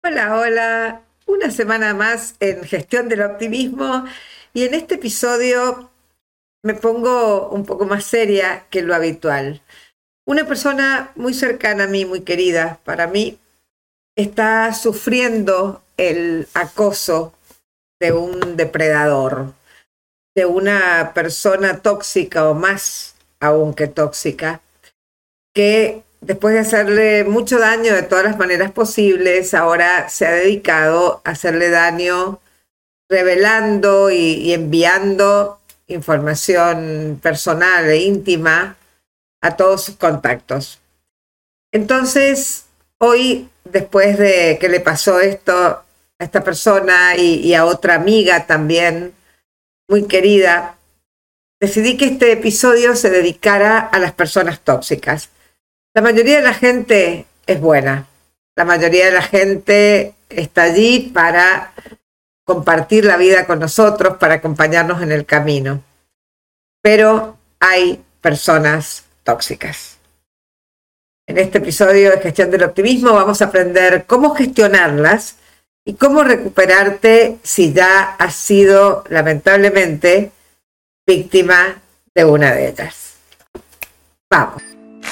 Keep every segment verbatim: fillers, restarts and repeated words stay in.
Hola, hola. Una semana más en Gestión del Optimismo y en este episodio me pongo un poco más seria que lo habitual. Una persona muy cercana a mí, muy querida para mí, está sufriendo el acoso de un depredador, de una persona tóxica o más aún que tóxica, que después de hacerle mucho daño de todas las maneras posibles, ahora se ha dedicado a hacerle daño revelando y, y enviando información personal e íntima a todos sus contactos. Entonces, hoy, después de que le pasó esto a esta persona y, y a otra amiga también, muy querida, decidí que este episodio se dedicara a las personas tóxicas. La mayoría de la gente es buena. La mayoría de la gente está allí para compartir la vida con nosotros, para acompañarnos en el camino. Pero hay personas tóxicas. En este episodio de Gestión del Optimismo vamos a aprender cómo gestionarlas y cómo recuperarte si ya has sido, lamentablemente, víctima de una de ellas. Vamos.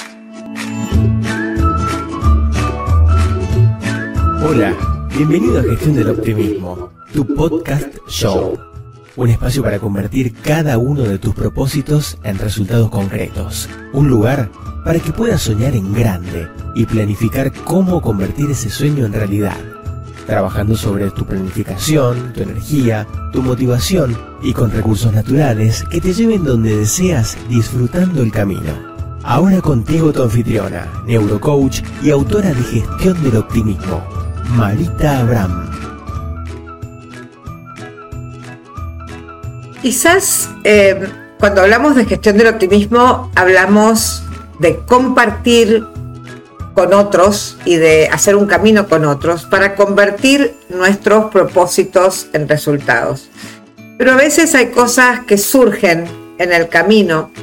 Hola, bienvenido a Gestión del Optimismo, tu podcast show. Un espacio para convertir cada uno de tus propósitos en resultados concretos. Un lugar para que puedas soñar en grande y planificar cómo convertir ese sueño en realidad. Trabajando sobre tu planificación, tu energía, tu motivación y con recursos naturales que te lleven donde deseas disfrutando el camino. Ahora contigo tu anfitriona, neurocoach y autora de Gestión del Optimismo, Marita Abraham. Quizás eh, cuando hablamos de gestión del optimismo hablamos de compartir con otros y de hacer un camino con otros para convertir nuestros propósitos en resultados. Pero a veces hay cosas que surgen en el camino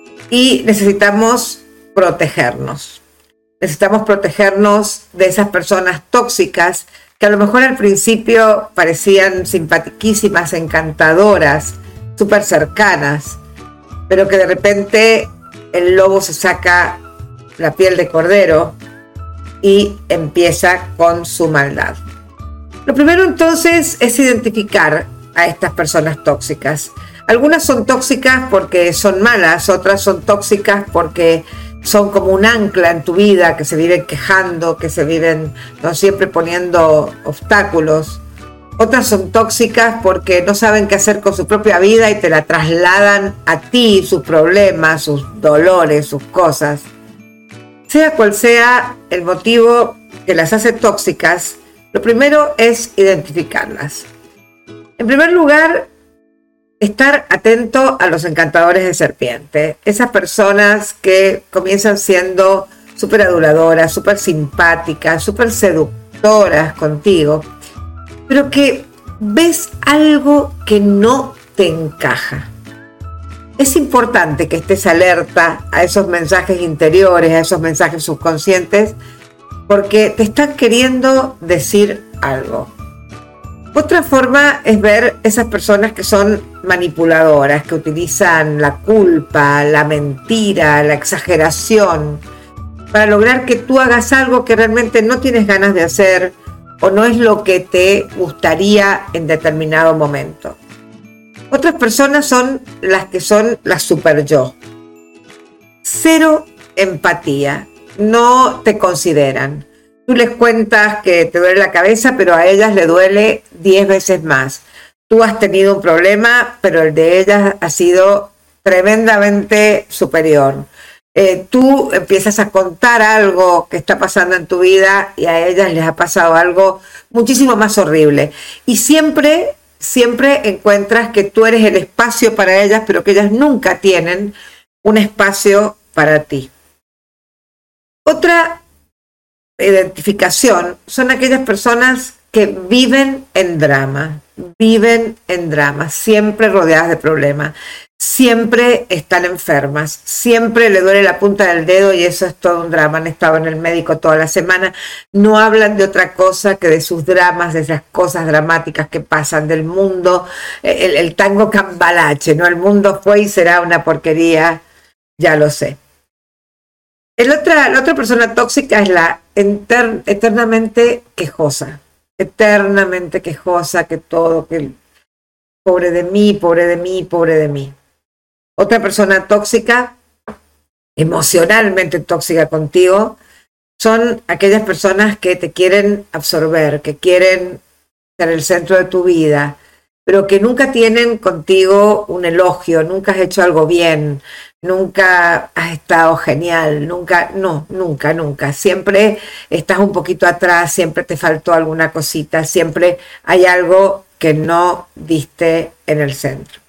y necesitamos protegernos. Necesitamos protegernos de esas personas tóxicas que a lo mejor al principio parecían simpatiquísimas, encantadoras, súper cercanas, pero que de repente el lobo se saca la piel de cordero y empieza con su maldad. Lo primero entonces es identificar a estas personas tóxicas. Algunas son tóxicas porque son malas, otras son tóxicas porque son como un ancla en tu vida, que se viven quejando, que se viven no siempre poniendo obstáculos. Otras son tóxicas porque no saben qué hacer con su propia vida y te la trasladan a ti, sus problemas, sus dolores, sus cosas. Sea cual sea el motivo que las hace tóxicas, lo primero es identificarlas. En primer lugar, estar atento a los encantadores de serpiente. Esas personas que comienzan siendo súper aduladoras, súper simpáticas, súper seductoras contigo, pero que ves algo que no te encaja. Es importante que estés alerta a esos mensajes interiores, a esos mensajes subconscientes, porque te están queriendo decir algo. Otra forma es ver esas personas que son manipuladoras, que utilizan la culpa, la mentira, la exageración, para lograr que tú hagas algo que realmente no tienes ganas de hacer o no es lo que te gustaría en determinado momento. Otras personas son las que son las super yo. Cero empatía, no te consideran. Tú les cuentas que te duele la cabeza, pero a ellas le duele diez veces más. Tú has tenido un problema, pero el de ellas ha sido tremendamente superior. Eh, tú empiezas a contar algo que está pasando en tu vida y a ellas les ha pasado algo muchísimo más horrible. Y siempre, siempre encuentras que tú eres el espacio para ellas, pero que ellas nunca tienen un espacio para ti. Otra identificación son aquellas personas que viven en drama, viven en drama, siempre rodeadas de problemas. siempre están enfermas, siempre le duele la punta del dedo y eso es todo un drama. Han estado en el médico toda la semana, no hablan de otra cosa que de sus dramas, de esas cosas dramáticas que pasan del mundo, el, el tango cambalache, ¿no? El mundo fue y será una porquería, ya lo sé. El otra, la otra persona tóxica es la enter, eternamente quejosa, eternamente quejosa, que todo, que pobre de mí, pobre de mí, pobre de mí. Otra persona tóxica, emocionalmente tóxica contigo, son aquellas personas que te quieren absorber, que quieren ser el centro de tu vida, pero que nunca tienen contigo un elogio, nunca has hecho algo bien, nunca has estado genial, nunca, no, nunca, nunca. Siempre estás un poquito atrás, siempre te faltó alguna cosita, siempre hay algo que no diste en el centro.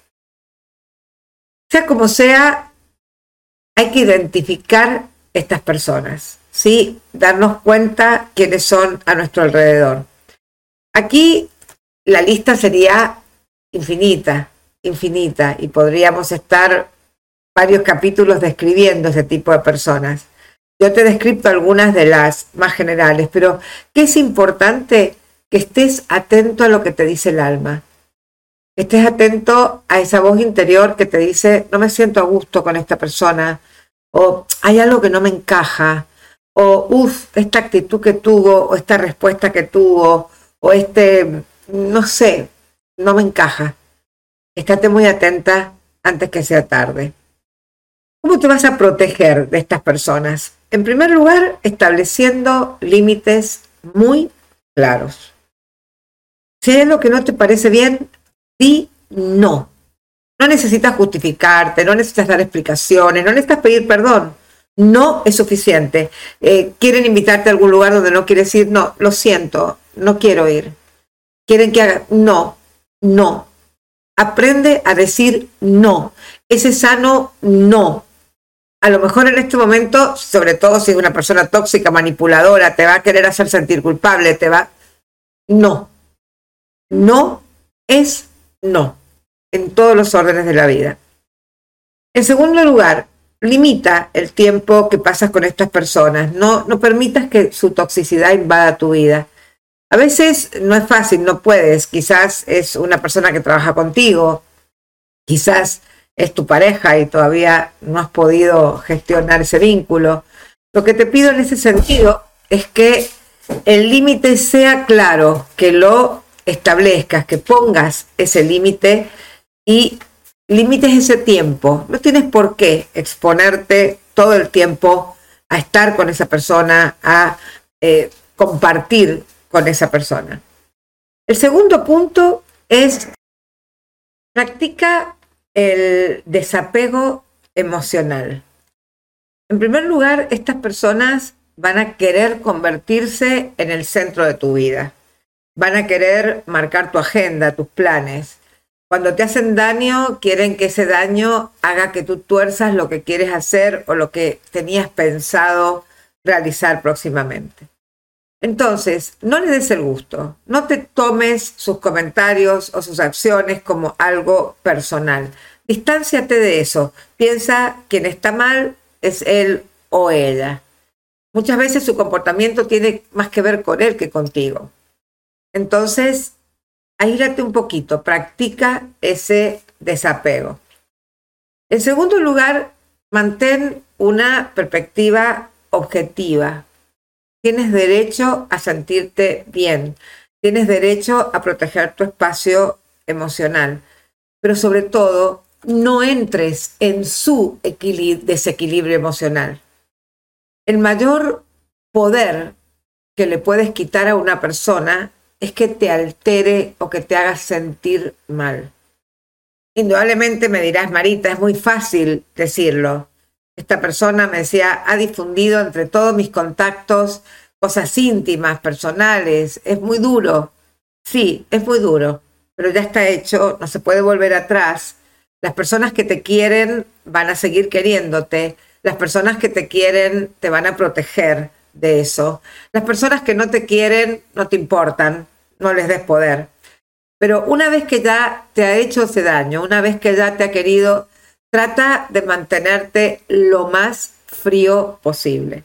Sea como sea, hay que identificar estas personas, ¿sí? Darnos cuenta quiénes son a nuestro alrededor. Aquí la lista sería infinita, infinita, y podríamos estar varios capítulos describiendo ese tipo de personas. Yo te he descrito algunas de las más generales, pero ¿qué es importante? Que estés atento a lo que te dice el alma. Estés atento a esa voz interior que te dice, no me siento a gusto con esta persona, o hay algo que no me encaja, o uff, esta actitud que tuvo, o esta respuesta que tuvo, o este, no sé, no me encaja. Estate muy atenta antes que sea tarde. ¿Cómo te vas a proteger de estas personas? En primer lugar, estableciendo límites muy claros. Si hay algo que no te parece bien, di no. No necesitas justificarte, no necesitas dar explicaciones, no necesitas pedir perdón. No es suficiente. Eh, ¿Quieren invitarte a algún lugar donde no quieres ir? No, lo siento, no quiero ir. ¿Quieren que haga? No, no. Aprende a decir no. Ese sano no. A lo mejor en este momento, sobre todo si es una persona tóxica, manipuladora, te va a querer hacer sentir culpable, te va... No. No es no, en todos los órdenes de la vida. En segundo lugar, limita el tiempo que pasas con estas personas. No, no permitas que su toxicidad invada tu vida. A veces no es fácil, no puedes. Quizás es una persona que trabaja contigo, quizás es tu pareja y todavía no has podido gestionar ese vínculo. Lo que te pido en ese sentido es que el límite sea claro, que lo establezcas, que pongas ese límite y limites ese tiempo. No tienes por qué exponerte todo el tiempo a estar con esa persona, a eh, compartir con esa persona. El segundo punto es practica el desapego emocional. En primer lugar, estas personas van a querer convertirse en el centro de tu vida. Van a querer marcar tu agenda, tus planes. Cuando te hacen daño, quieren que ese daño haga que tú tuerzas lo que quieres hacer o lo que tenías pensado realizar próximamente. Entonces, no le des el gusto. No te tomes sus comentarios o sus acciones como algo personal. Distánciate de eso. Piensa quien está mal es él o ella. Muchas veces su comportamiento tiene más que ver con él que contigo. Entonces, aíslate un poquito, practica ese desapego. En segundo lugar, mantén una perspectiva objetiva. Tienes derecho a sentirte bien, tienes derecho a proteger tu espacio emocional, pero sobre todo, no entres en su equilibrio, desequilibrio emocional. El mayor poder que le puedes quitar a una persona es que te altere o que te haga sentir mal. Indudablemente me dirás, Marita, es muy fácil decirlo. Esta persona, me decía, ha difundido entre todos mis contactos cosas íntimas, personales. Es muy duro. Sí, es muy duro, pero ya está hecho, no se puede volver atrás. Las personas que te quieren van a seguir queriéndote. Las personas que te quieren te van a proteger de eso. Las personas que no te quieren no te importan, no les des poder. Pero una vez que ya te ha hecho ese daño, una vez que ya te ha querido trata de mantenerte lo más frío posible.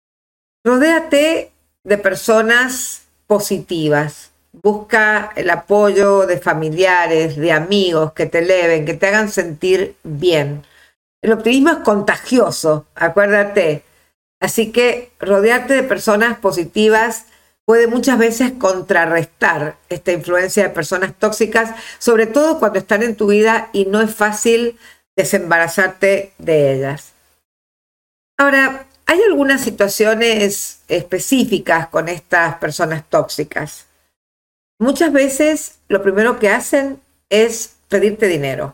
Rodéate de personas positivas. Busca el apoyo de familiares, de amigos que te eleven, que te hagan sentir bien. El optimismo es contagioso, acuérdate. Así que rodearte de personas positivas puede muchas veces contrarrestar esta influencia de personas tóxicas, sobre todo cuando están en tu vida y no es fácil desembarazarte de ellas. Ahora, hay algunas situaciones específicas con estas personas tóxicas. Muchas veces lo primero que hacen es pedirte dinero.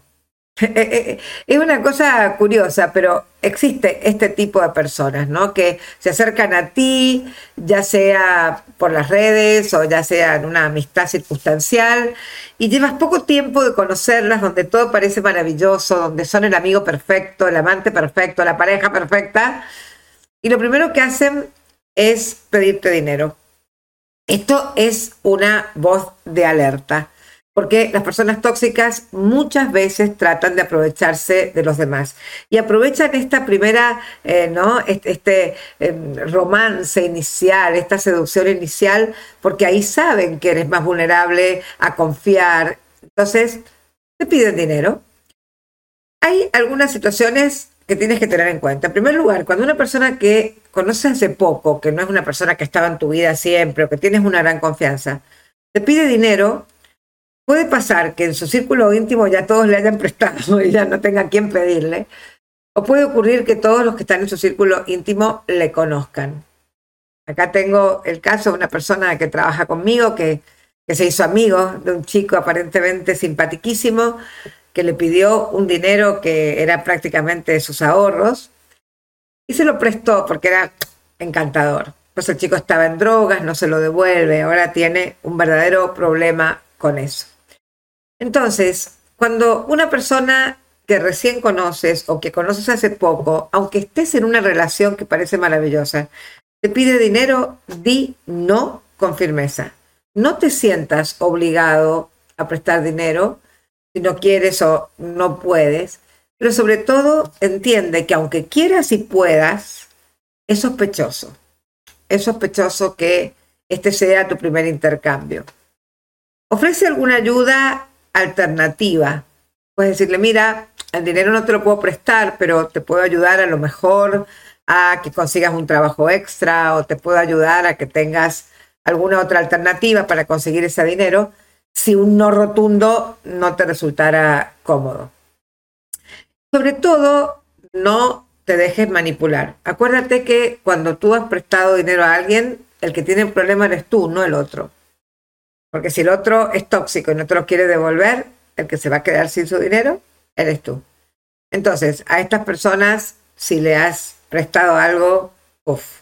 Es una cosa curiosa, pero existe este tipo de personas, ¿no? Que se acercan a ti, ya sea por las redes o ya sea en una amistad circunstancial, y llevas poco tiempo de conocerlas, donde todo parece maravilloso, donde son el amigo perfecto, el amante perfecto, la pareja perfecta, y lo primero que hacen es pedirte dinero. Esto es una voz de alerta, porque las personas tóxicas muchas veces tratan de aprovecharse de los demás y aprovechan esta primera, eh, ¿no? este, este eh, romance inicial, esta seducción inicial, porque ahí saben que eres más vulnerable a confiar. Entonces, te piden dinero. Hay algunas situaciones que tienes que tener en cuenta. En primer lugar, cuando una persona que conoces hace poco, que no es una persona que estaba en tu vida siempre o que tienes una gran confianza, te pide dinero, puede pasar que en su círculo íntimo ya todos le hayan prestado y ya no tenga a quién pedirle, o puede ocurrir que todos los que están en su círculo íntimo le conozcan. Acá tengo el caso de una persona que trabaja conmigo que, que se hizo amigo de un chico aparentemente simpaticísimo, que le pidió un dinero que era prácticamente de sus ahorros y se lo prestó porque era encantador. Pues el chico estaba en drogas, no se lo devuelve, ahora tiene un verdadero problema con eso. Entonces, cuando una persona que recién conoces o que conoces hace poco, aunque estés en una relación que parece maravillosa, te pide dinero, di no con firmeza. No te sientas obligado a prestar dinero si no quieres o no puedes, pero sobre todo entiende que aunque quieras y puedas, es sospechoso. Es sospechoso que este sea tu primer intercambio. Ofrece alguna ayuda alternativa. Puedes decirle, mira, el dinero no te lo puedo prestar, pero te puedo ayudar a lo mejor a que consigas un trabajo extra o te puedo ayudar a que tengas alguna otra alternativa para conseguir ese dinero, si un no rotundo no te resultara cómodo. Sobre todo, no te dejes manipular. Acuérdate que cuando tú has prestado dinero a alguien, el que tiene el problema eres tú, no el otro. Porque si el otro es tóxico y no te lo quiere devolver, el que se va a quedar sin su dinero, eres tú. Entonces, a estas personas, si le has prestado algo, uff.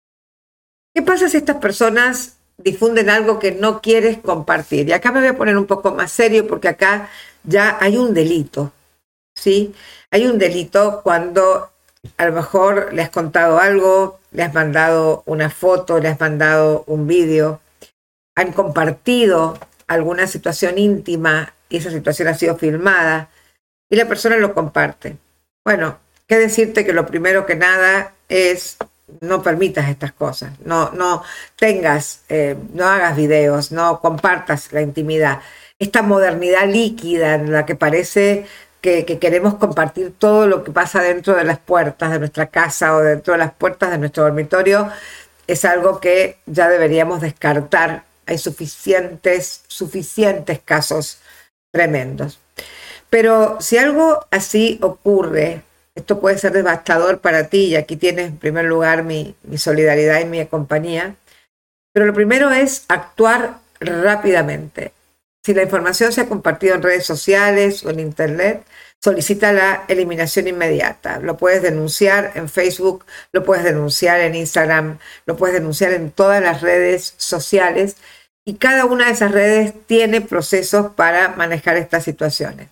¿Qué pasa si estas personas difunden algo que no quieres compartir? Y acá me voy a poner un poco más serio porque acá ya hay un delito, ¿sí? Hay un delito cuando a lo mejor le has contado algo, le has mandado una foto, le has mandado un vídeo, han compartido alguna situación íntima y esa situación ha sido filmada y la persona lo comparte. Bueno, qué decirte que lo primero que nada es no permitas estas cosas, no, no tengas, eh, no hagas videos, no compartas la intimidad. Esta modernidad líquida en la que parece que, que queremos compartir todo lo que pasa dentro de las puertas de nuestra casa o dentro de las puertas de nuestro dormitorio es algo que ya deberíamos descartar. Hay suficientes, suficientes casos tremendos. Pero si algo así ocurre, esto puede ser devastador para ti y aquí tienes en primer lugar mi, mi solidaridad y mi compañía. Pero lo primero es actuar rápidamente. Si la información se ha compartido en redes sociales o en internet, solicita la eliminación inmediata. Lo puedes denunciar en Facebook, lo puedes denunciar en Instagram, lo puedes denunciar en todas las redes sociales y cada una de esas redes tiene procesos para manejar estas situaciones.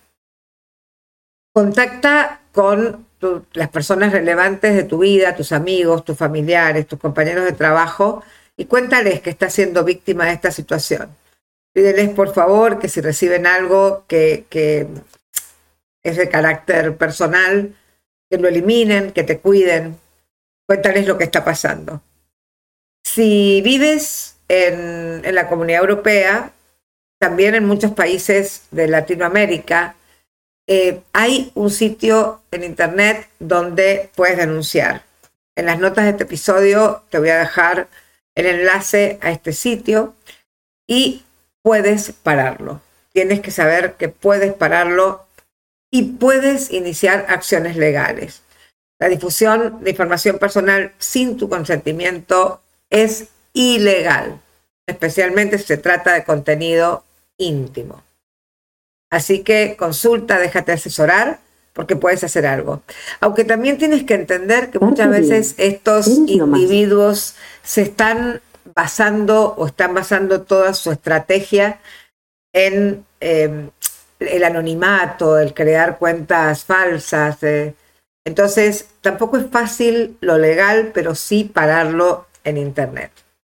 Contacta con tu, las personas relevantes de tu vida, tus amigos, tus familiares, tus compañeros de trabajo y cuéntales que estás siendo víctima de esta situación. Pídeles por favor que si reciben algo que, que ese carácter personal, que lo eliminen, que te cuiden. Cuéntales lo que está pasando. Si vives en, en la Comunidad Europea, también en muchos países de Latinoamérica, eh, hay un sitio en internet donde puedes denunciar. En las notas de este episodio te voy a dejar el enlace a este sitio y puedes pararlo. Tienes que saber que puedes pararlo y puedes iniciar acciones legales. La difusión de información personal sin tu consentimiento es ilegal, especialmente si se trata de contenido íntimo. Así que consulta, déjate asesorar, porque puedes hacer algo. Aunque también tienes que entender que muchas veces estos individuos se están basando o están basando toda su estrategia en eh, el anonimato, el crear cuentas falsas. Eh. Entonces, tampoco es fácil lo legal, pero sí pararlo en internet.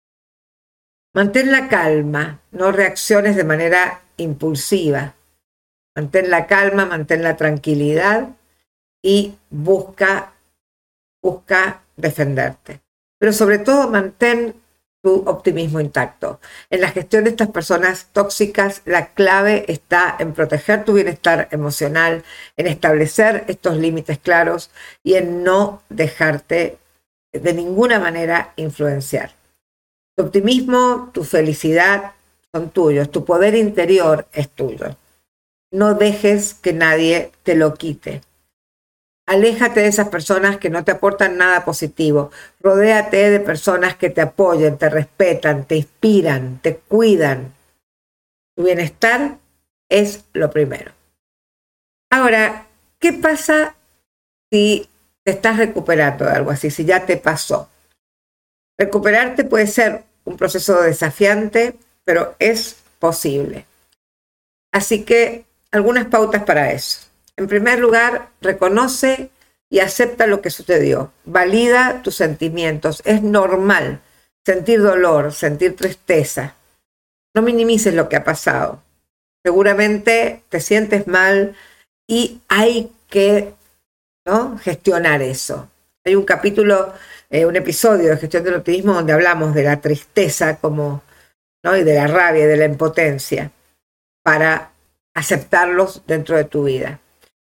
Mantén la calma, no reacciones de manera impulsiva. Mantén la calma, mantén la tranquilidad y busca, busca defenderte. Pero sobre todo mantén tu optimismo intacto. En la gestión de estas personas tóxicas, la clave está en proteger tu bienestar emocional, en establecer estos límites claros y en no dejarte de ninguna manera influenciar. Tu optimismo, tu felicidad son tuyos, tu poder interior es tuyo. No dejes que nadie te lo quite. Aléjate de esas personas que no te aportan nada positivo. Rodéate de personas que te apoyen, te respetan, te inspiran, te cuidan. Tu bienestar es lo primero. Ahora, ¿qué pasa si te estás recuperando de algo así, si ya te pasó? Recuperarte puede ser un proceso desafiante, pero es posible. Así que algunas pautas para eso. En primer lugar, reconoce y acepta lo que sucedió. Valida tus sentimientos. Es normal sentir dolor, sentir tristeza. No minimices lo que ha pasado. Seguramente te sientes mal y hay que, ¿no?, gestionar eso. Hay un capítulo, eh, un episodio de Gestión del Optimismo donde hablamos de la tristeza como, ¿no?, y de la rabia y de la impotencia para aceptarlos dentro de tu vida.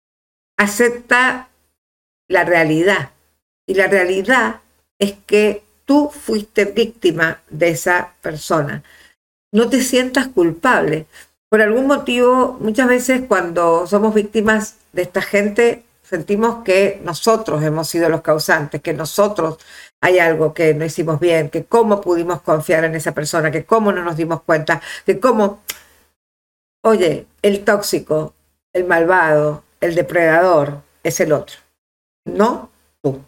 Acepta la realidad. Y la realidad es que tú fuiste víctima de esa persona. No te sientas culpable. Por algún motivo, muchas veces cuando somos víctimas de esta gente, sentimos que nosotros hemos sido los causantes, que nosotros hay algo que no hicimos bien, que cómo pudimos confiar en esa persona, que cómo no nos dimos cuenta, que cómo... Oye, el tóxico, el malvado, el depredador es el otro, no tú.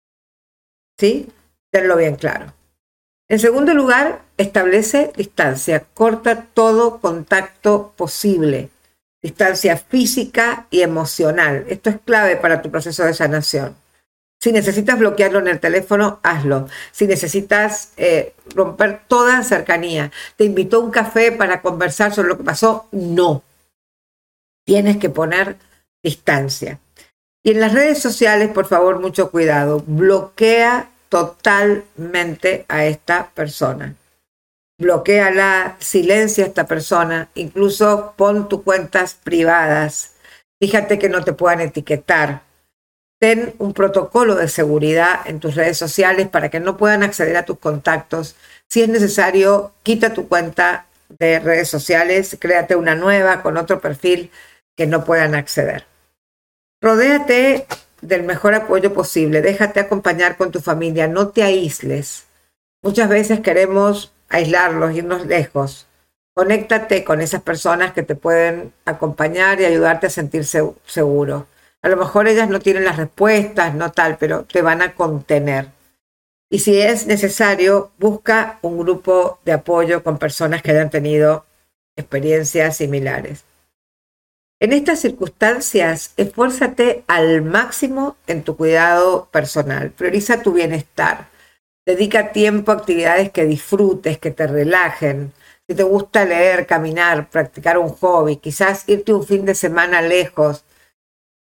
¿Sí? Tenlo bien claro. En segundo lugar, establece distancia. Corta todo contacto posible. Distancia física y emocional. Esto es clave para tu proceso de sanación. Si necesitas bloquearlo en el teléfono, hazlo. Si necesitas eh, romper toda cercanía, te invitó a un café para conversar sobre lo que pasó, no. Tienes que poner distancia. Y en las redes sociales, por favor, mucho cuidado. Bloquea totalmente a esta persona. Bloquéala, silencia a esta persona, incluso pon tus cuentas privadas. Fíjate que no te puedan etiquetar. Ten un protocolo de seguridad en tus redes sociales para que no puedan acceder a tus contactos. Si es necesario, quita tu cuenta de redes sociales, créate una nueva con otro perfil que no puedan acceder. Rodéate del mejor apoyo posible. Déjate acompañar con tu familia. No te aísles. Muchas veces queremos aislarlos, irnos lejos. Conéctate con esas personas que te pueden acompañar y ayudarte a sentirse seguro. A lo mejor ellas no tienen las respuestas, no tal, pero te van a contener. Y si es necesario, busca un grupo de apoyo con personas que hayan tenido experiencias similares. En estas circunstancias, esfuérzate al máximo en tu cuidado personal. Prioriza tu bienestar. Dedica tiempo a actividades que disfrutes, que te relajen. Si te gusta leer, caminar, practicar un hobby, quizás irte un fin de semana lejos,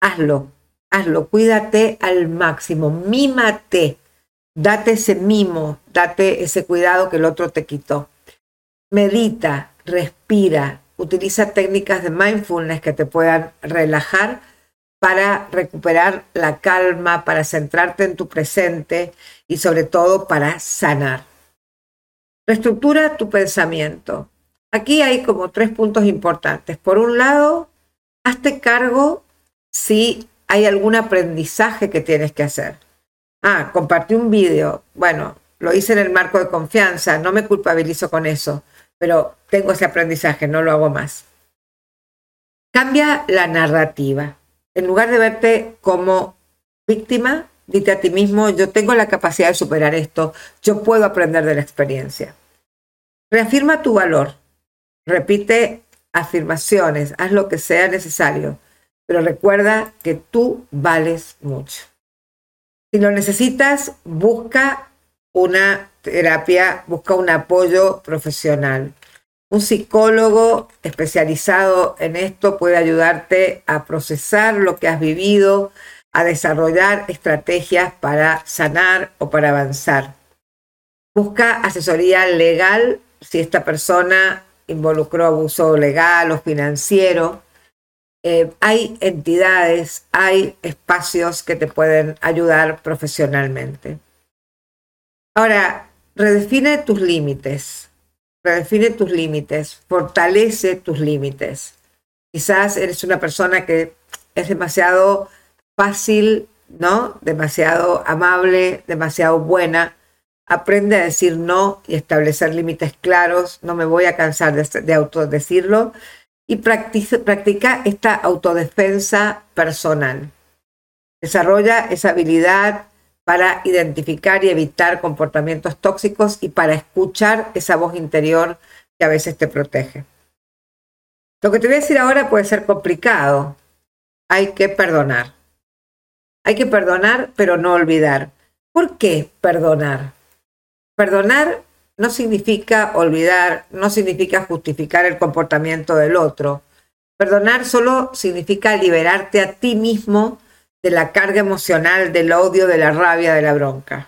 hazlo, hazlo, cuídate al máximo, mímate, date ese mimo, date ese cuidado que el otro te quitó. Medita, respira, utiliza técnicas de mindfulness que te puedan relajar para recuperar la calma, para centrarte en tu presente y sobre todo para sanar. Reestructura tu pensamiento. Aquí hay como tres puntos importantes. Por un lado, hazte cargo si hay algún aprendizaje que tienes que hacer. Ah, compartí un vídeo. Bueno, lo hice en el marco de confianza, no me culpabilizo con eso, pero tengo ese aprendizaje, no lo hago más. Cambia la narrativa. En lugar de verte como víctima, dite a ti mismo, yo tengo la capacidad de superar esto, yo puedo aprender de la experiencia. Reafirma tu valor. Repite afirmaciones, haz lo que sea necesario, pero recuerda que tú vales mucho. Si lo necesitas, busca una terapia, busca un apoyo profesional. Un psicólogo especializado en esto puede ayudarte a procesar lo que has vivido, a desarrollar estrategias para sanar o para avanzar. Busca asesoría legal si esta persona involucró abuso legal o financiero. Eh, hay entidades, hay espacios que te pueden ayudar profesionalmente. Ahora, redefine tus límites. Redefine tus límites, fortalece tus límites. Quizás eres una persona que es demasiado fácil, ¿no? Demasiado amable, demasiado buena. Aprende a decir no y establecer límites claros. No me voy a cansar de, de autodecirlo. Y practica, practica esta autodefensa personal. Desarrolla esa habilidad para identificar y evitar comportamientos tóxicos y para escuchar esa voz interior que a veces te protege. Lo que te voy a decir ahora puede ser complicado. Hay que perdonar. Hay que perdonar, pero no olvidar. ¿Por qué perdonar? Perdonar no significa olvidar, no significa justificar el comportamiento del otro. Perdonar solo significa liberarte a ti mismo de la carga emocional, del odio, de la rabia, de la bronca.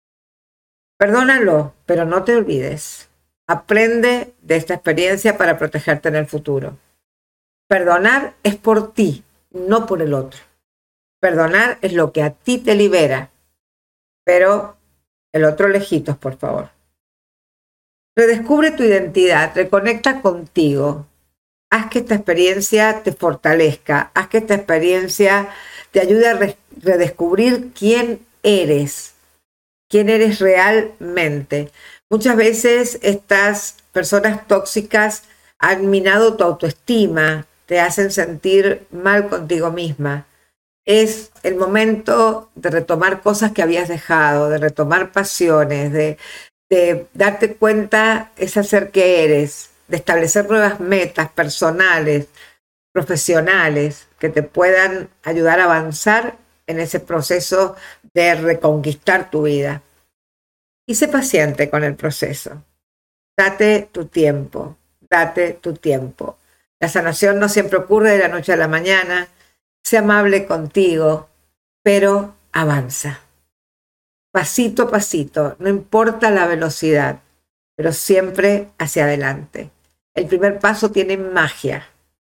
Perdónalo, pero no te olvides. Aprende de esta experiencia para protegerte en el futuro. Perdonar es por ti, no por el otro. Perdonar es lo que a ti te libera, pero el otro lejitos, por favor. Redescubre tu identidad, reconecta contigo. Haz que esta experiencia te fortalezca, haz que esta experiencia te ayude a re- redescubrir quién eres, quién eres realmente. Muchas veces estas personas tóxicas han minado tu autoestima, te hacen sentir mal contigo misma. Es el momento de retomar cosas que habías dejado, de retomar pasiones, de, de darte cuenta ese ser que eres, de establecer nuevas metas personales, profesionales, que te puedan ayudar a avanzar en ese proceso de reconquistar tu vida. Y sé paciente con el proceso. Date tu tiempo, date tu tiempo. La sanación no siempre ocurre de la noche a la mañana. Sé amable contigo, pero avanza. Pasito a pasito, no importa la velocidad, pero siempre hacia adelante. El primer paso tiene magia.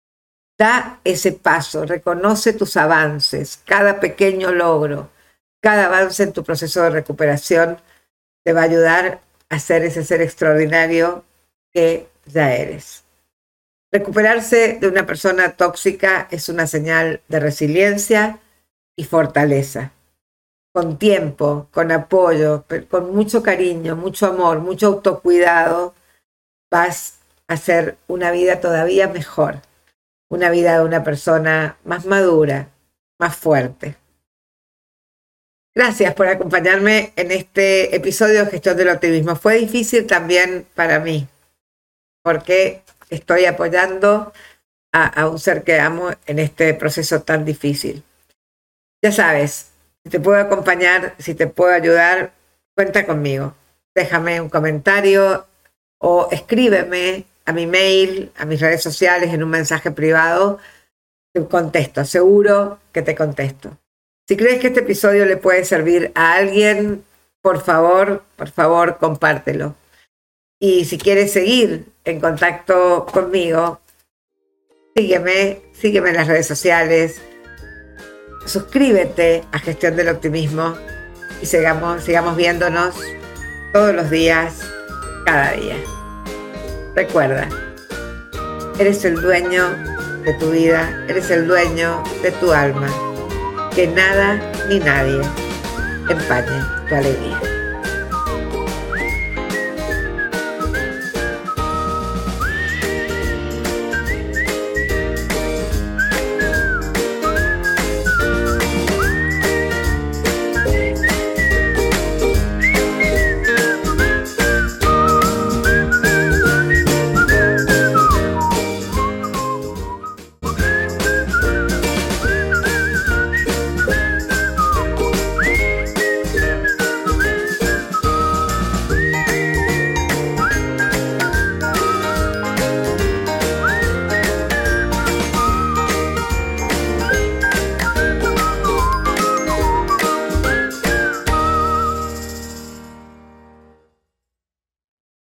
Da ese paso, reconoce tus avances, cada pequeño logro, cada avance en tu proceso de recuperación te va a ayudar a ser ese ser extraordinario que ya eres. Recuperarse de una persona tóxica es una señal de resiliencia y fortaleza. Con tiempo, con apoyo, con mucho cariño, mucho amor, mucho autocuidado, vas a hacer una vida todavía mejor. Una vida de una persona más madura, más fuerte. Gracias por acompañarme en este episodio de Gestión del Optimismo. Fue difícil también para mí, porque estoy apoyando a, a un ser que amo en este proceso tan difícil. Ya sabes, si te puedo acompañar, si te puedo ayudar, cuenta conmigo. Déjame un comentario o escríbeme a mi mail, a mis redes sociales en un mensaje privado te contesto, seguro que te contesto. Si crees que este episodio le puede servir a alguien, por favor, por favor, compártelo. Y si quieres seguir en contacto conmigo, sígueme, sígueme en las redes sociales, suscríbete a Gestión del Optimismo y sigamos, sigamos viéndonos todos los días, cada día. Recuerda, eres el dueño de tu vida, eres el dueño de tu alma. Que nada ni nadie empañe tu alegría.